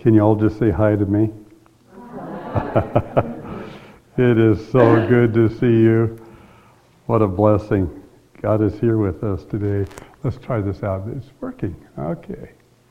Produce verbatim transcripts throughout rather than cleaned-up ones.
Can you all just say hi to me? It is so good to see you. What a blessing. God is here with us today. Let's try this out. It's working. Okay.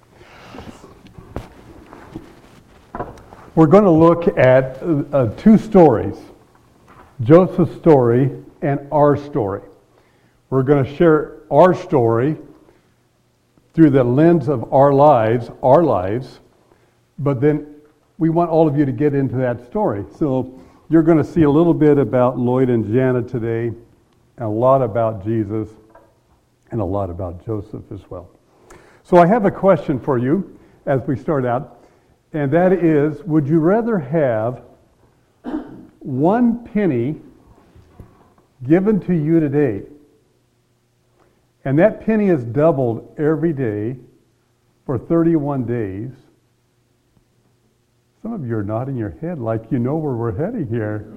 We're going to look at uh, two stories, Joseph's story and our story. We're going to share our story through the lens of our lives, our lives, but then we want all of you to get into that story. So you're going to see a little bit about Lloyd and Jana today, and a lot about Jesus, and a lot about Joseph as well. So I have a question for you as we start out, and that is, would you rather have one penny given to you today, and that penny is doubled every day for thirty-one days? Some of you are nodding your head like you know where we're heading here.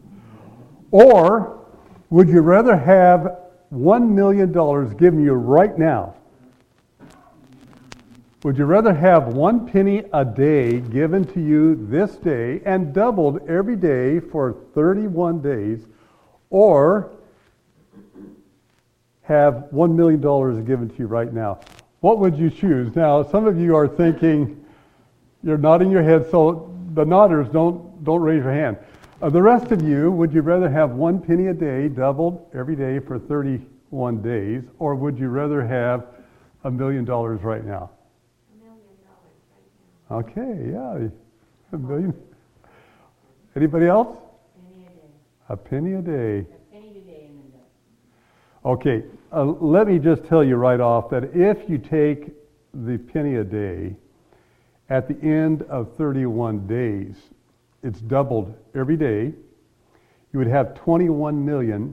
Or would you rather have one million dollars given you right now? Would you rather have one penny a day given to you this day and doubled every day for thirty-one days, or have one million dollars given to you right now? What would you choose? Now, some of you are thinking, you're nodding your head, so the nodders, don't don't raise your hand. Uh, the rest of you, would you rather have one penny a day doubled every day for thirty-one days, or would you rather have a million dollars right now? A million dollars right now. Okay, yeah, a million. Anybody else? Penny a day. A penny a day. A penny a day and then double. Okay, uh, let me just tell you right off that if you take the penny a day, at the end of thirty-one days, it's doubled every day, you would have twenty-one million,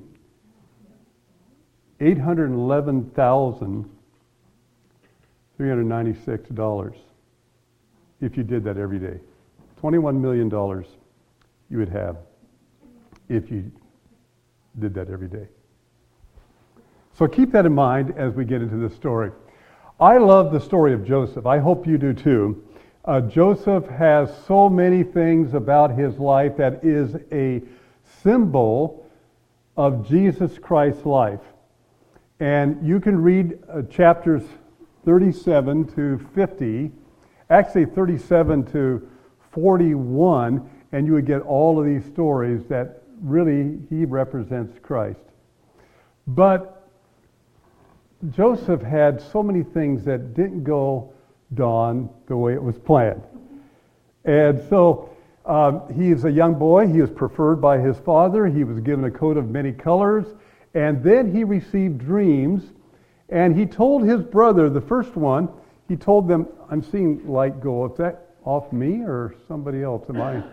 eight hundred eleven thousand, three hundred ninety-six dollars if you did that every day. twenty-one million dollars you would have if you did that every day. So keep that in mind as we get into this story. I love the story of Joseph. I hope you do too. Uh, Joseph has so many things about his life that is a symbol of Jesus Christ's life. And you can read uh, chapters thirty-seven to fifty, actually thirty-seven to forty-one, and you would get all of these stories that really he represents Christ. But Joseph had so many things that didn't go Dawn the way it was planned. And so um, he is a young boy. He was preferred by his father. He was given a coat of many colors. And then he received dreams. And he told his brother, the first one, he told them, I'm seeing light go. Is that off me or somebody else? Am I?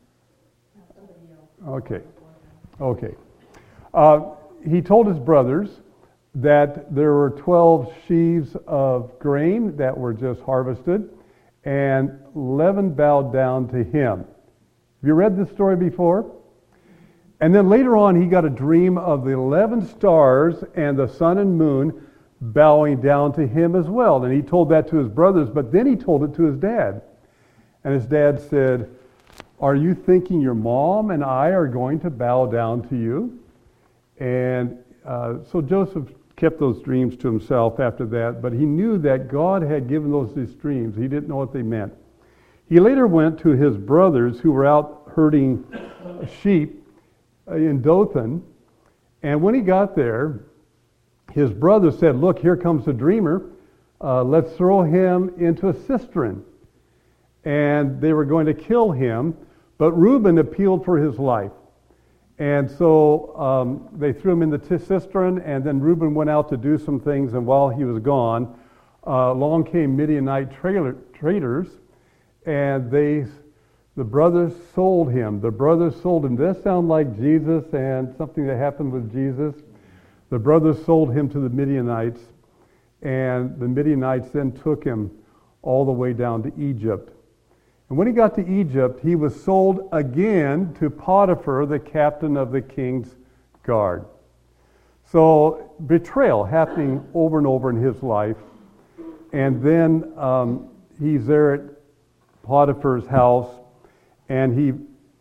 Okay. Okay. Uh, he told his brothers that there were twelve sheaves of grain that were just harvested, and eleven bowed down to him. Have you read this story before? And then later on, he got a dream of the eleven stars and the sun and moon bowing down to him as well. And he told that to his brothers, but then he told it to his dad. And his dad said, are you thinking your mom and I are going to bow down to you? And uh, so Joseph kept those dreams to himself after that, but he knew that God had given those these dreams. He didn't know what they meant. He later went to his brothers who were out herding sheep in Dothan, and when he got there, his brother said, look, here comes the dreamer. Uh, let's throw him into a cistern. And they were going to kill him, but Reuben appealed for his life. And so um, they threw him in the t- cistern, and then Reuben went out to do some things, and while he was gone, uh, along came Midianite trailer, traders, and they, the brothers sold him. The brothers sold him. Does that sound like Jesus and something that happened with Jesus? The brothers sold him to the Midianites, and the Midianites then took him all the way down to Egypt. And when he got to Egypt, he was sold again to Potiphar, the captain of the king's guard. So betrayal happening over and over in his life. And then um, he's there at Potiphar's house, and he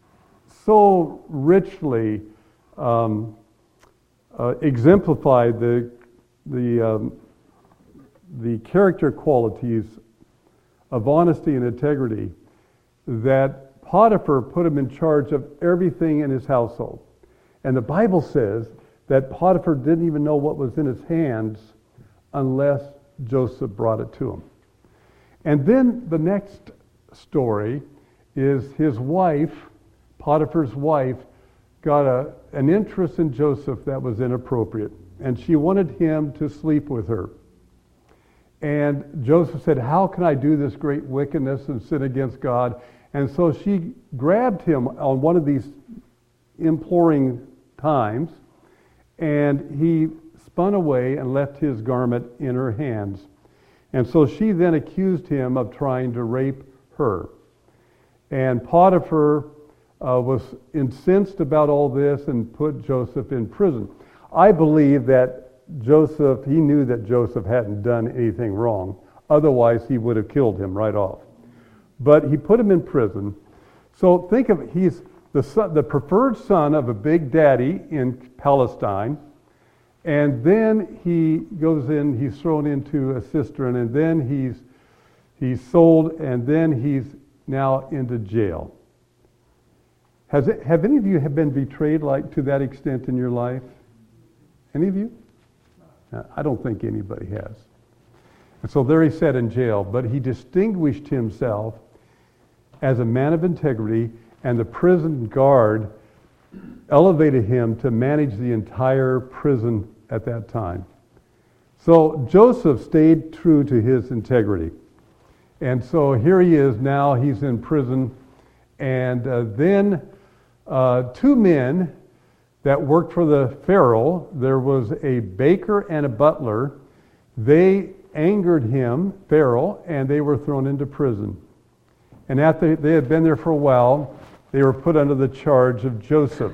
so richly um, uh, exemplified the the um, the character qualities of honesty and integrity that Potiphar put him in charge of everything in his household. And the Bible says that Potiphar didn't even know what was in his hands unless Joseph brought it to him. And then the next story is his wife, Potiphar's wife, got a, an interest in Joseph that was inappropriate. And she wanted him to sleep with her. And Joseph said, how can I do this great wickedness and sin against God? And so she grabbed him on one of these imploring times, and he spun away and left his garment in her hands. And so she then accused him of trying to rape her. And Potiphar uh, was incensed about all this and put Joseph in prison. I believe that Joseph, he knew that Joseph hadn't done anything wrong. Otherwise, he would have killed him right off. But he put him in prison. So think of it, he's the son, the preferred son of a big daddy in Palestine. And then he goes in, he's thrown into a cistern, and then he's he's sold, and then he's now into jail. Has it, have any of you have been betrayed like to that extent in your life? Any of you? I don't think anybody has. And so there he sat in jail, but he distinguished himself as a man of integrity, and the prison guard elevated him to manage the entire prison at that time. So Joseph stayed true to his integrity. And so here he is now, he's in prison, and uh, then uh, two men that worked for the Pharaoh, there was a baker and a butler. They angered him, Pharaoh, and they were thrown into prison. And after they had been there for a while, they were put under the charge of Joseph.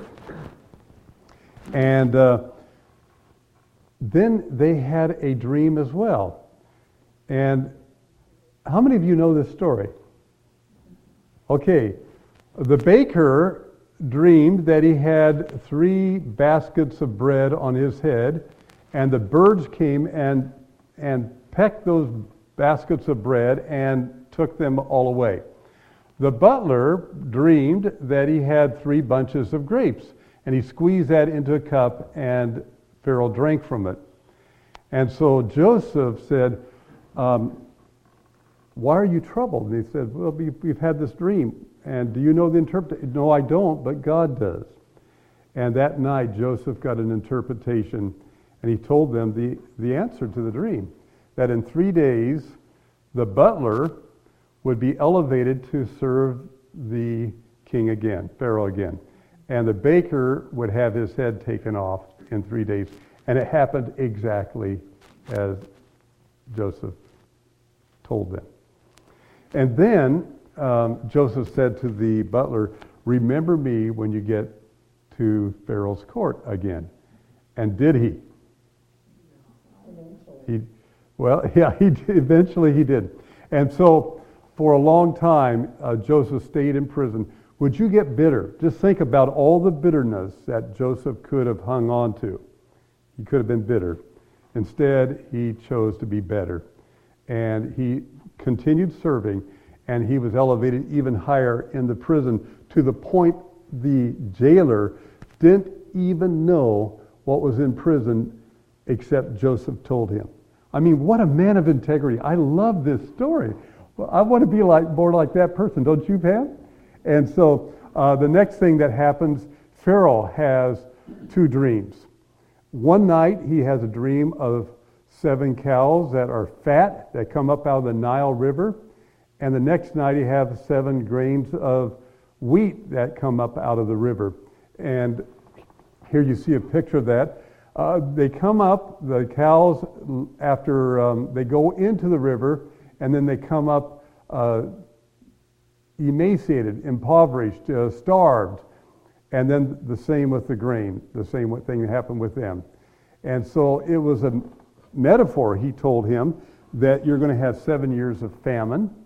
And uh, then they had a dream as well. And how many of you know this story? Okay, the baker dreamed that he had three baskets of bread on his head, and the birds came and and pecked those baskets of bread and took them all away. The butler dreamed that he had three bunches of grapes, and he squeezed that into a cup, and Pharaoh drank from it. And so Joseph said, um, why are you troubled? And he said, well, we've, we've had this dream. And do you know the interpretation? No, I don't, but God does. And that night, Joseph got an interpretation, and he told them the, the answer to the dream, that in three days, the butler would be elevated to serve the king again, Pharaoh again. And the baker would have his head taken off in three days. And it happened exactly as Joseph told them. And then um, Joseph said to the butler, remember me when you get to Pharaoh's court again. And did he? He, well, yeah, he did. Eventually he did. And so for a long time, uh, Joseph stayed in prison. Would you get bitter? Just think about all the bitterness that Joseph could have hung on to. He could have been bitter. Instead, he chose to be better. And he continued serving, and he was elevated even higher in the prison to the point the jailer didn't even know what was in prison except Joseph told him. I mean, what a man of integrity. I love this story. Well, I want to be like more like that person, don't you, Pam? And so uh, the next thing that happens, Pharaoh has two dreams. One night he has a dream of seven cows that are fat that come up out of the Nile River. And the next night he has seven grains of wheat that come up out of the river. And here you see a picture of that. Uh, they come up, the cows, after um, they go into the river, and then they come up uh, emaciated, impoverished, uh, starved. And then the same with the grain, the same thing happened with them. And so it was a metaphor, he told him, that you're going to have seven years of famine.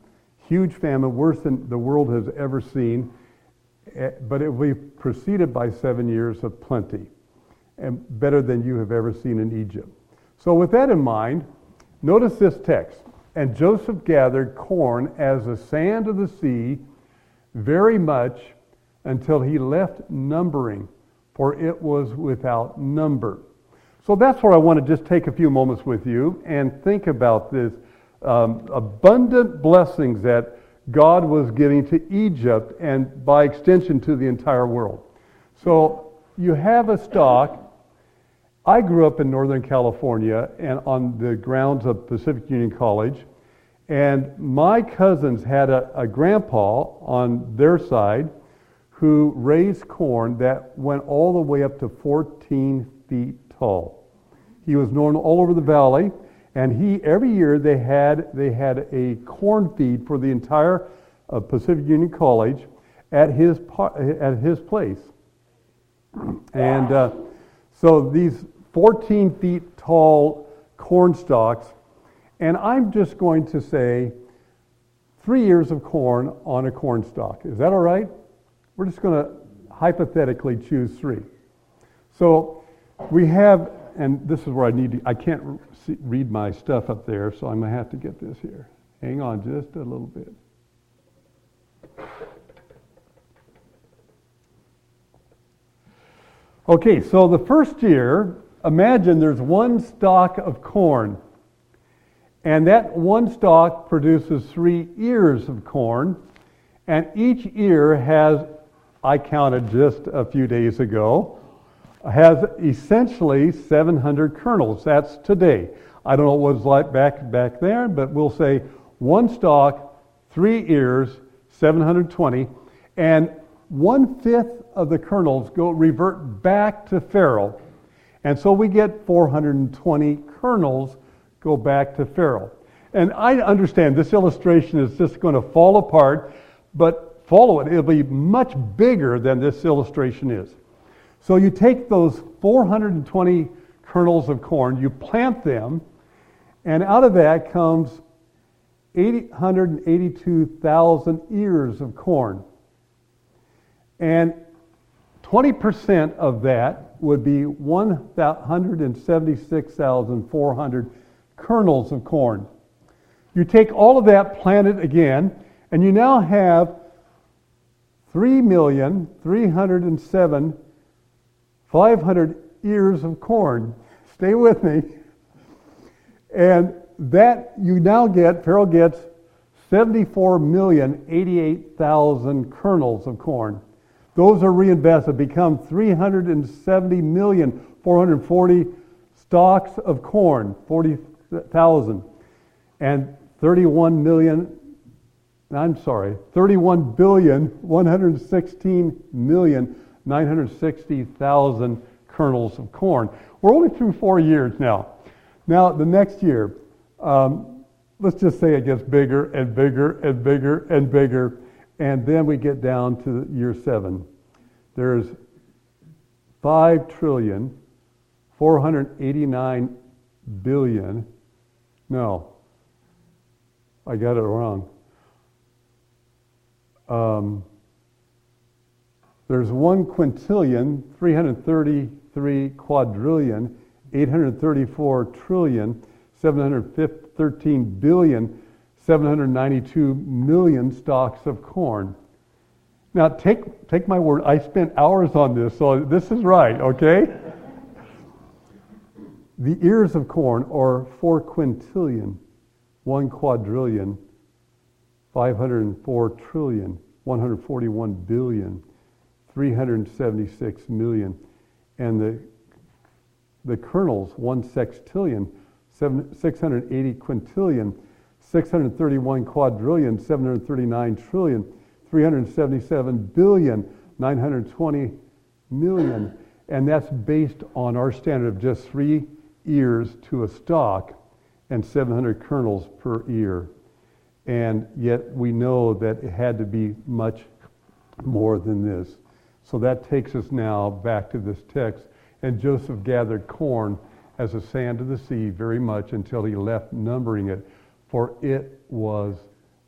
huge famine, worse than the world has ever seen, eh, but it will be preceded by seven years of plenty, and better than you have ever seen in Egypt. So with that in mind, notice this text. And Joseph gathered corn as the sand of the sea, very much, until he left numbering, for it was without number. So that's where I want to just take a few moments with you and think about this um, abundant blessings that God was giving to Egypt and by extension to the entire world. So you have a stock. I grew up in Northern California and on the grounds of Pacific Union College, and my cousins had a, a grandpa on their side who raised corn that went all the way up to fourteen feet tall. He was known all over the valley, and he every year they had they had a corn feed for the entire uh, Pacific Union College at his at his place, and uh, so these fourteen feet tall corn stalks, and I'm just going to say three ears of corn on a corn stalk. Is that all right? We're just going to hypothetically choose three. So we have, and this is where I need to, I can't see, read my stuff up there, so I'm going to have to get this here. Hang on just a little bit. Okay, so the first year, imagine there's one stalk of corn, and that one stalk produces three ears of corn, and each ear has, I counted just a few days ago, has essentially seven hundred kernels. That's today. I don't know what it was like back back there, but we'll say one stalk, three ears, seven hundred twenty, and one-fifth of the kernels go revert back to Pharaoh. And so we get four hundred twenty kernels go back to Pharaoh. And I understand this illustration is just going to fall apart, but follow it. It'll be much bigger than this illustration is. So you take those four hundred twenty kernels of corn, you plant them, and out of that comes eight hundred eighty-two thousand ears of corn. And twenty percent of that would be one hundred seventy-six thousand four hundred kernels of corn. You take all of that, plant it again, and you now have three million three hundred seven thousand five hundred ears of corn. Stay with me. And that you now get, Pharaoh gets seventy-four million eighty-eight thousand kernels of corn. Those are reinvested, become three hundred seventy million four hundred forty stalks of corn, forty thousand, and thirty-one million, I'm sorry, thirty-one billion one hundred sixteen million nine hundred sixty thousand kernels of corn. We're only through four years now. Now, the next year, um, let's just say it gets bigger and bigger and bigger and bigger, and then we get down to year seven. There's five trillion four hundred eighty-nine billion. No, I got it wrong. Um, there's one quintillion, three hundred thirty-three quadrillion, eight hundred thirty-four trillion, seven hundred thirteen billion, seven hundred ninety-two million stalks of corn. Now, take take my word, I spent hours on this, so this is right, okay? The ears of corn are four quintillion, one quadrillion, five hundred four trillion, one hundred forty-one billion, three hundred seventy-six million, and the the kernels, one sextillion, seven, six hundred eighty quintillion, six hundred thirty-one quadrillion, seven hundred thirty-nine trillion, three hundred seventy-seven billion, nine hundred twenty million, and that's based on our standard of just three ears to a stalk and seven hundred kernels per ear. And yet we know that it had to be much more than this. So that takes us now back to this text. And Joseph gathered corn as the sand of the sea very much until he left numbering it, for it was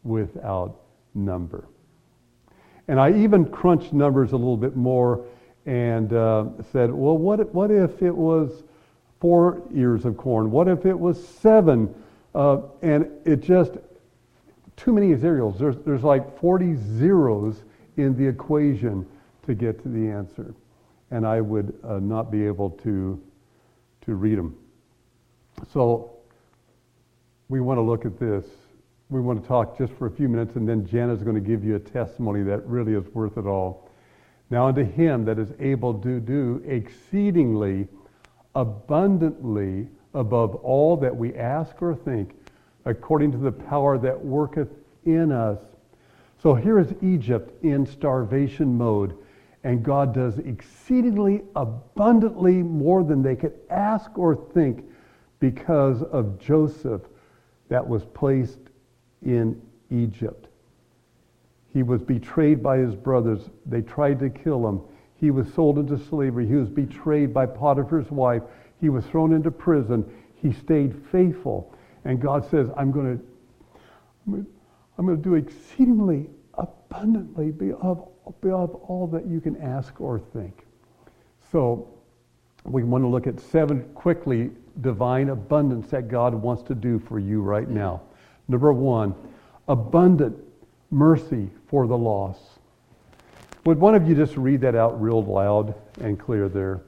without number. And I even crunched numbers a little bit more and uh, said, well, what if, what if it was four ears of corn? What if it was seven? Uh, and it just, too many zeros. There's, there's like forty zeros in the equation to get to the answer. And I would uh, not be able to, to read them. So we want to look at this. We want to talk just for a few minutes, and then Jana's going to give you a testimony that really is worth it all. Now unto him that is able to do exceedingly abundantly above all that we ask or think, according to the power that worketh in us. So here is Egypt in starvation mode, and God does exceedingly abundantly more than they could ask or think because of Joseph that was placed in Egypt. He was betrayed by his brothers. They tried to kill him. He was sold into slavery. He was betrayed by Potiphar's wife. He was thrown into prison. He stayed faithful. And God says, I'm going to, I'm going to do exceedingly abundantly above, above all that you can ask or think. So we want to look at seven quickly divine abundance that God wants to do for you right now. Number one, abundant mercy for the lost. Would one of you just read that out real loud and clear there?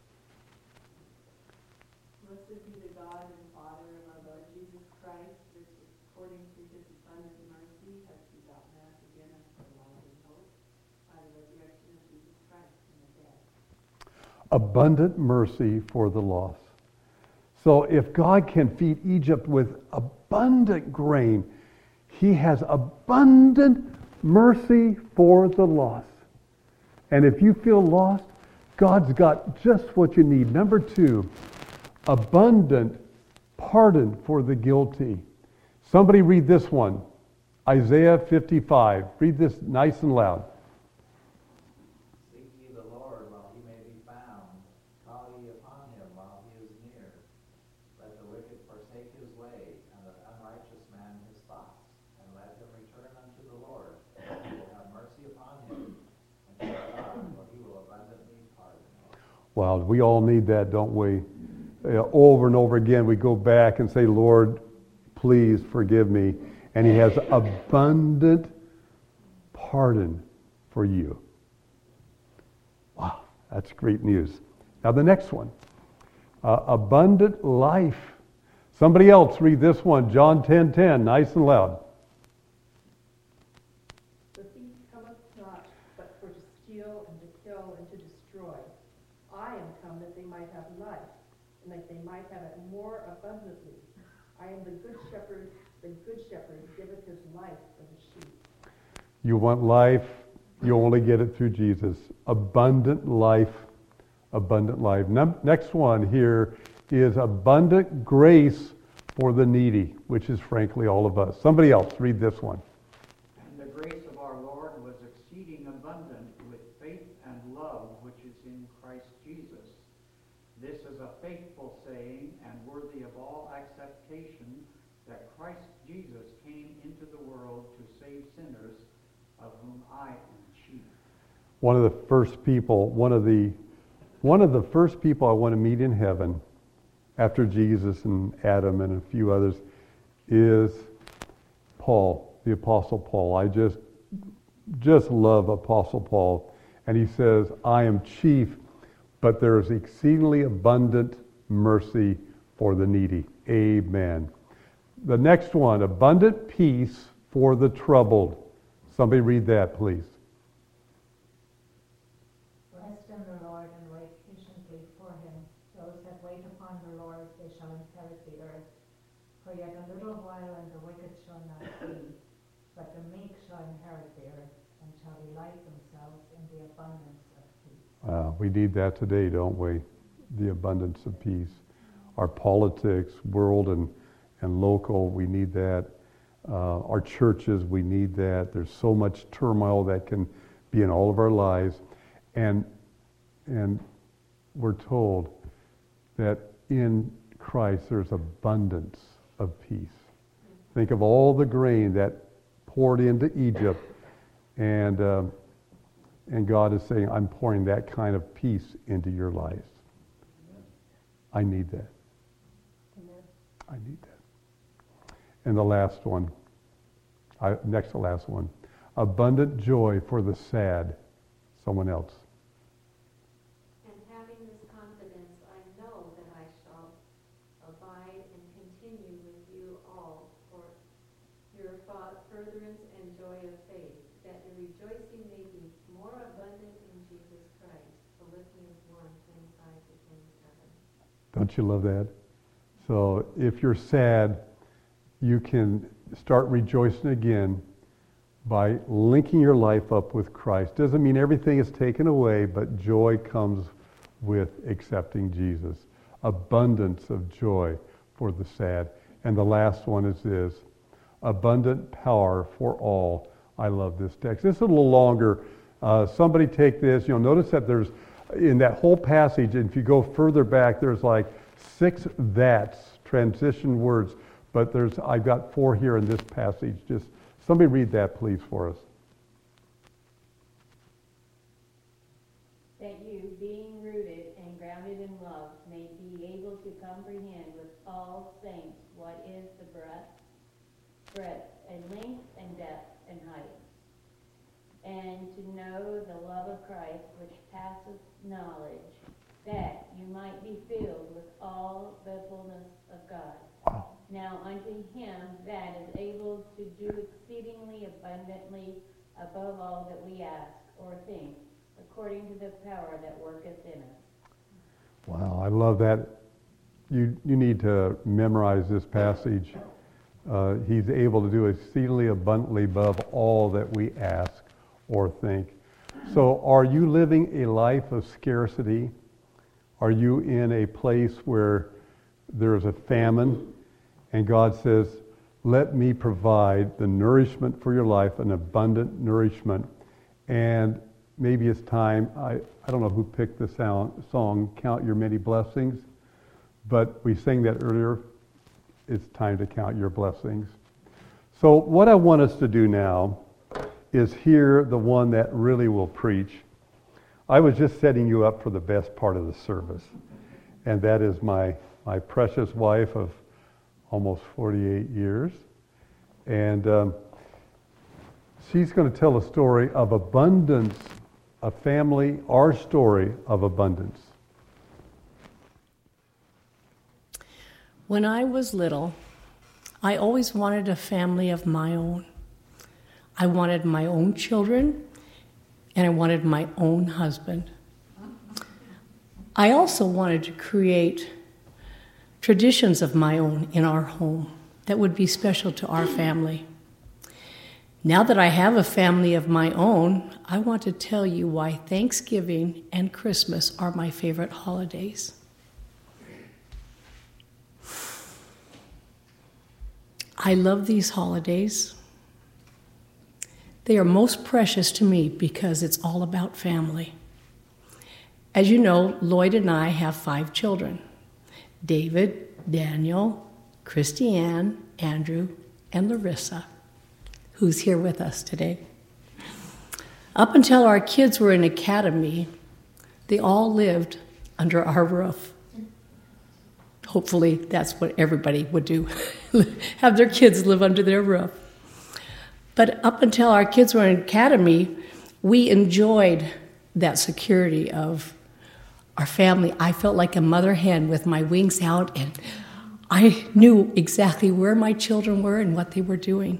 Blessed be the God and Father of our Lord Jesus Christ, which according to his abundant mercy has begotten us again unto life and hope by the resurrection of Jesus Christ from the dead. Abundant mercy for the lost. So if God can feed Egypt with abundant grain, he has abundant mercy for the lost. And if you feel lost, God's got just what you need. Number two, abundant pardon for the guilty. Somebody read this one. Isaiah fifty-five. Read this nice and loud. Seek ye the Lord while he may be found. Call ye upon him while he is near. Let the wicked forsake his way, and the unrighteous man his thoughts. And let him return unto the Lord. He will have mercy upon him, and to our God, for he will abundantly pardon. Well, we all need that, don't we? Uh, over and over again, we go back and say, Lord, please forgive me. And he has abundant pardon for you. Wow, that's great news. Now the next one, uh, abundant life. Somebody else read this one, John ten ten, nice and loud. The thief cometh not, but for to steal and to kill and to destroy. I am come that they might have life, and that they might have it more abundantly. I am the good shepherd. The good shepherd giveth his life for the sheep. You want life, you only get it through Jesus. Abundant life, abundant life. Num- next one here is abundant grace for the needy, which is frankly all of us. Somebody else, read this one. And the grace of our Lord was exceeding abundant with faith and love which is in Christ Jesus. This is a faithful saying and worthy of all acceptation, that Christ Jesus came into the world to save sinners, of whom I am chief. One of the first people, one of the one of the first people I want to meet in heaven after Jesus and Adam and a few others is Paul, the Apostle Paul. I just just love Apostle Paul. And he says, I am chief, but there is exceedingly abundant mercy for the needy. Amen. The next one, abundant peace for the troubled. Somebody read that, please. Rest in the Lord and wait patiently for him. Those that wait upon the Lord, they shall inherit the earth. For yet a little while and the wicked shall not be, but the meek shall inherit the earth and shall delight themselves in the abundance of peace. Uh, we need that today, don't we? The abundance of peace. Our politics, world and, and local, we need that. Uh, our churches, we need that. There's so much turmoil that can be in all of our lives. And, and we're told that in Christ there's abundance of peace. Think of all the grain that poured into Egypt. And, um, and God is saying, I'm pouring that kind of peace into your lives. I need that. Amen. I need that. And the last one, I, next to last one, abundant joy for the sad. Someone else. And having this confidence, I know that I shall abide and continue with you all for your furtherance and joy of faith, that your rejoicing may be more abundant in Jesus Christ. Philippians one, twenty-five to twenty-seven. Don't you love that? So if you're sad, you can start rejoicing again by linking your life up with Christ. Doesn't mean everything is taken away, but joy comes with accepting Jesus. Abundance of joy for the sad. And the last one is this, abundant power for all. I love this text. This is a little longer. Uh, somebody take this. You'll notice that there's, in that whole passage, and if you go further back, there's like six that's, transition words. But there's, I've got four here in this passage. Just somebody read that, please, for us. That you, being rooted and grounded in love, may be able to comprehend with all saints what is the breadth, breadth, and length, and depth, and height, and to know the love of Christ, which passeth knowledge, that you might be filled with all the fullness of God. Wow. Now unto him that is able to do exceedingly abundantly above all that we ask or think, according to the power that worketh in us. Wow, I love that. You you need to memorize this passage. Uh, he's able to do exceedingly abundantly above all that we ask or think. So are you living a life of scarcity? Are you in a place where there's a famine? And God says, let me provide the nourishment for your life, an abundant nourishment. And maybe it's time, I, I don't know who picked the sound, song, Count Your Many Blessings, but we sang that earlier. It's time to count your blessings. So what I want us to do now is hear the one that really will preach. I was just setting you up for the best part of the service, and that is my, my precious wife of almost forty-eight years. And um, she's going to tell a story of abundance, a family, our story of abundance. When I was little, I always wanted a family of my own. I wanted my own children, and I wanted my own husband. I also wanted to create traditions of my own in our home that would be special to our family. Now that I have a family of my own, I want to tell you why Thanksgiving and Christmas are my favorite holidays. I love these holidays. They are most precious to me because it's all about family. As you know, Lloyd and I have five children: David, Daniel, Christiane, Andrew, and Larissa, who's here with us today. Up until our kids were in academy, they all lived under our roof. Hopefully that's what everybody would do, have their kids live under their roof. But up until our kids were in academy, we enjoyed that security of our family. I felt like a mother hen with my wings out, and I knew exactly where my children were and what they were doing.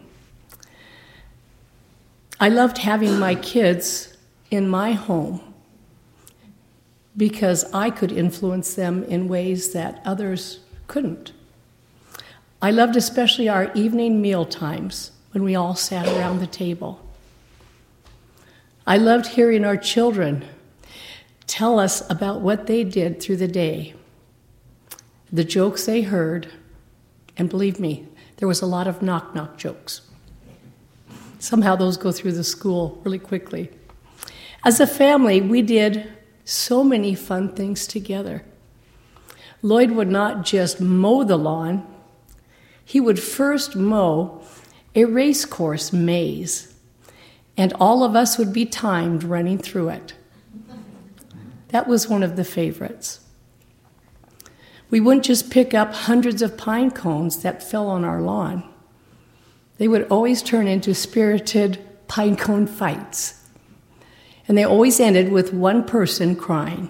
I loved having my kids in my home because I could influence them in ways that others couldn't. I loved especially our evening meal times when we all sat around the table. I loved hearing our children tell us about what they did through the day, the jokes they heard, and believe me, there was a lot of knock-knock jokes. Somehow those go through the school really quickly. As a family, we did so many fun things together. Lloyd would not just mow the lawn. He would first mow, a race course maze, and all of us would be timed running through it. That was one of the favorites. We wouldn't just pick up hundreds of pine cones that fell on our lawn. They would always turn into spirited pine cone fights. And they always ended with one person crying.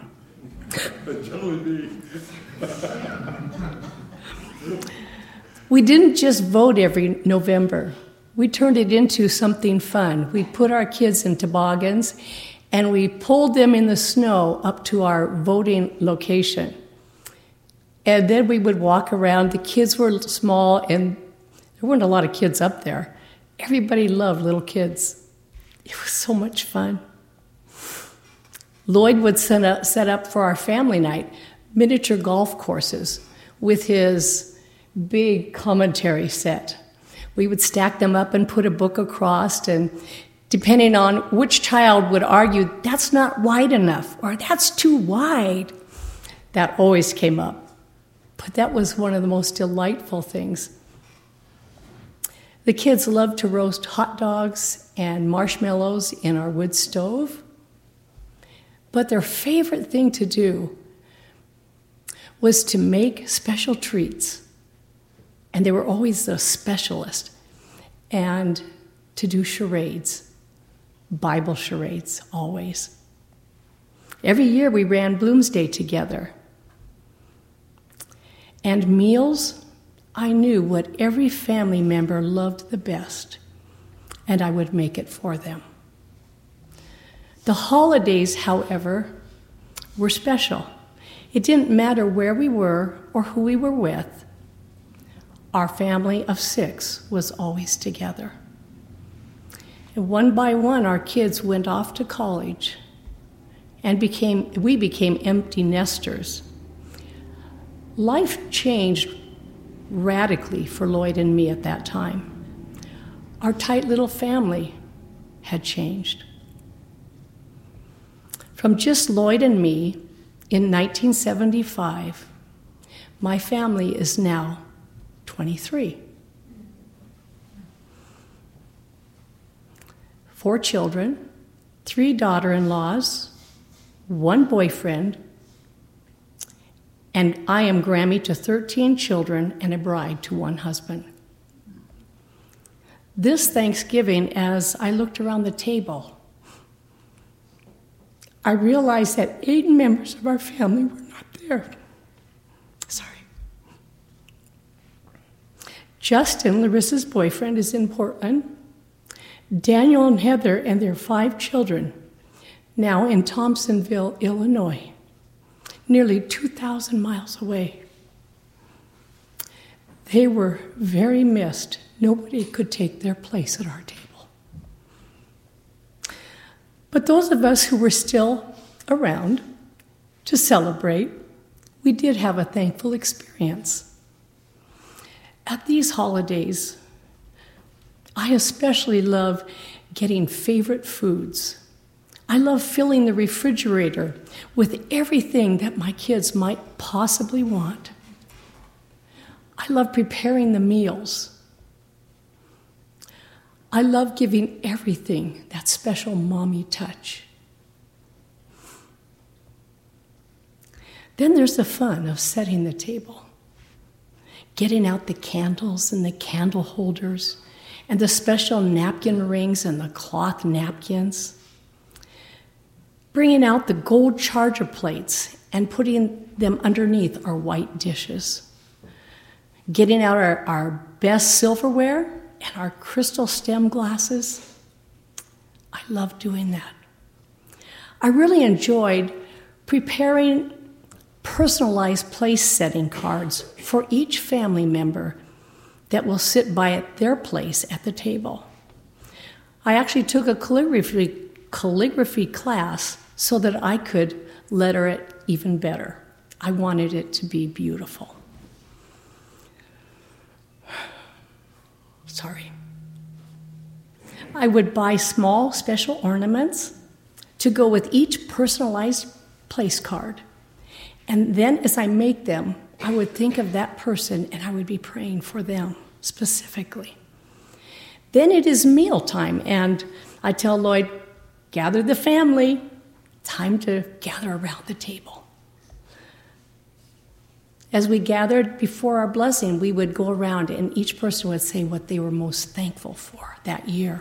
We didn't just vote every November. We turned it into something fun. We put our kids in toboggans, and we pulled them in the snow up to our voting location. And then we would walk around. The kids were small, and there weren't a lot of kids up there. Everybody loved little kids. It was so much fun. Lloyd would set up, set up for our family night miniature golf courses with his big commentary set. We would stack them up and put a book across, and depending on which child would argue, that's not wide enough, or that's too wide, that always came up. But that was one of the most delightful things. The kids loved to roast hot dogs and marshmallows in our wood stove. But their favorite thing to do was to make special treats. And they were always the specialist. And to do charades, Bible charades, always. Every year we ran Bloomsday together. And meals, I knew what every family member loved the best, and I would make it for them. The holidays, however, were special. It didn't matter where we were or who we were with. Our family of six was always together. And one by one, our kids went off to college, and became we became empty nesters. Life changed radically for Lloyd and me at that time. Our tight little family had changed. From just Lloyd and me in nineteen seventy-five, my family is now twenty-three. Four children, three daughter-in-laws, one boyfriend, and I am Grammy to thirteen children and a bride to one husband. This Thanksgiving, as I looked around the table, I realized that eight members of our family were not there. Sorry. Justin, Larissa's boyfriend, is in Portland. Daniel and Heather and their five children, now in Thompsonville, Illinois, nearly two thousand miles away. They were very missed. Nobody could take their place at our table. But those of us who were still around to celebrate, we did have a thankful experience. At these holidays, I especially love getting favorite foods. I love filling the refrigerator with everything that my kids might possibly want. I love preparing the meals. I love giving everything that special mommy touch. Then there's the fun of setting the table, getting out the candles and the candle holders, and the special napkin rings and the cloth napkins. Bringing out the gold charger plates and putting them underneath our white dishes. Getting out our, our best silverware and our crystal stem glasses. I love doing that. I really enjoyed preparing personalized place setting cards for each family member that will sit by at their place at the table. I actually took a calligraphy, calligraphy class so that I could letter it even better. I wanted it to be beautiful. Sorry. I would buy small special ornaments to go with each personalized place card. And then as I make them, I would think of that person and I would be praying for them specifically. Then it is mealtime, and I tell Lloyd, gather the family, time to gather around the table. As we gathered before our blessing, we would go around and each person would say what they were most thankful for that year.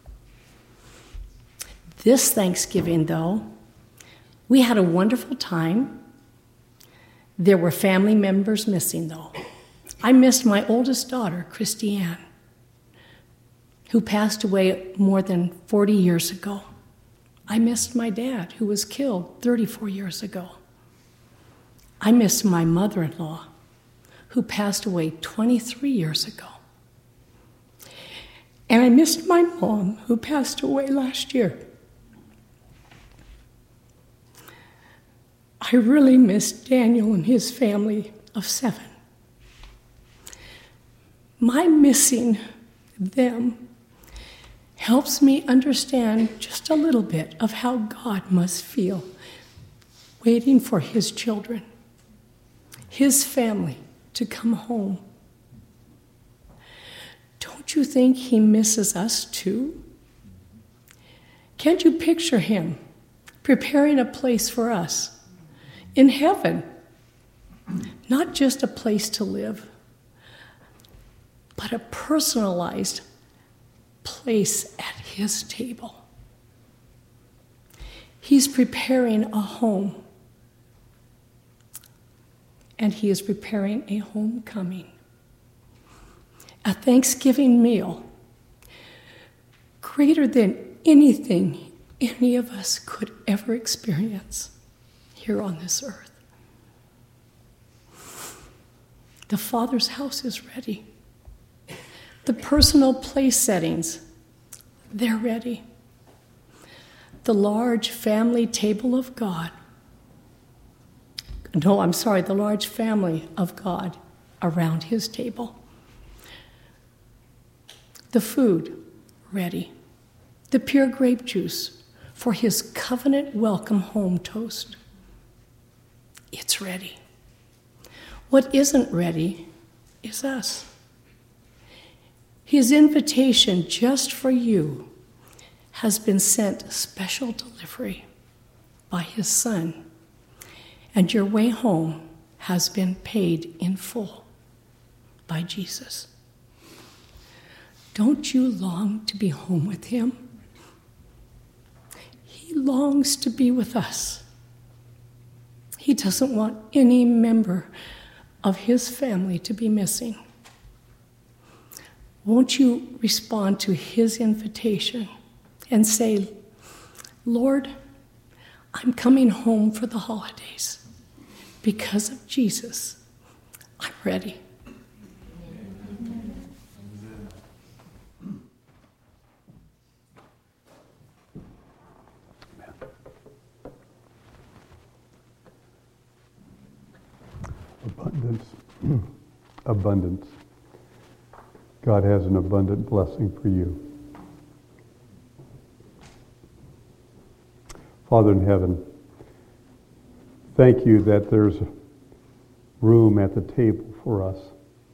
This Thanksgiving, though, we had a wonderful time. There were family members missing, though. I missed my oldest daughter, Christiane, who passed away more than forty years ago. I missed my dad, who was killed thirty-four years ago. I missed my mother-in-law, who passed away twenty-three years ago. And I missed my mom, who passed away last year. I really missed Daniel and his family of seven. My missing them helps me understand just a little bit of how God must feel waiting for his children, his family, to come home. Don't you think he misses us too? Can't you picture him preparing a place for us in heaven? Not just a place to live, but a personalized place at his table. He's preparing a home, and he is preparing a homecoming, a Thanksgiving meal greater than anything any of us could ever experience here on this earth. The Father's house is ready. The personal place settings, they're ready. The large family table of God, no, I'm sorry, the large family of God around his table. The food, ready. The pure grape juice for his covenant welcome home toast. It's ready. What isn't ready is us. His invitation just for you has been sent special delivery by his Son, and your way home has been paid in full by Jesus. Don't you long to be home with him? He longs to be with us. He doesn't want any member of his family to be missing. Won't you respond to his invitation and say, Lord, I'm coming home for the holidays. Because of Jesus, I'm ready. Abundance. Abundance. God has an abundant blessing for you. Father in heaven, thank you that there's room at the table for us.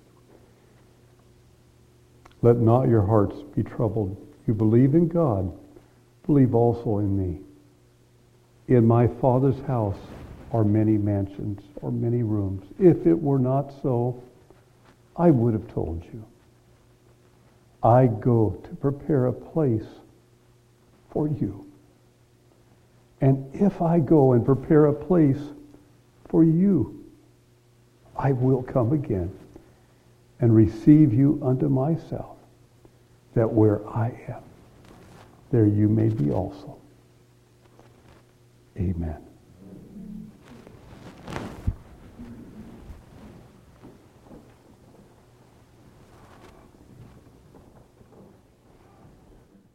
Let not your hearts be troubled. You believe in God, believe also in me. In my Father's house are many mansions or many rooms. If it were not so, I would have told you. I go to prepare a place for you. And if I go and prepare a place for you, I will come again and receive you unto myself, that where I am, there you may be also. Amen.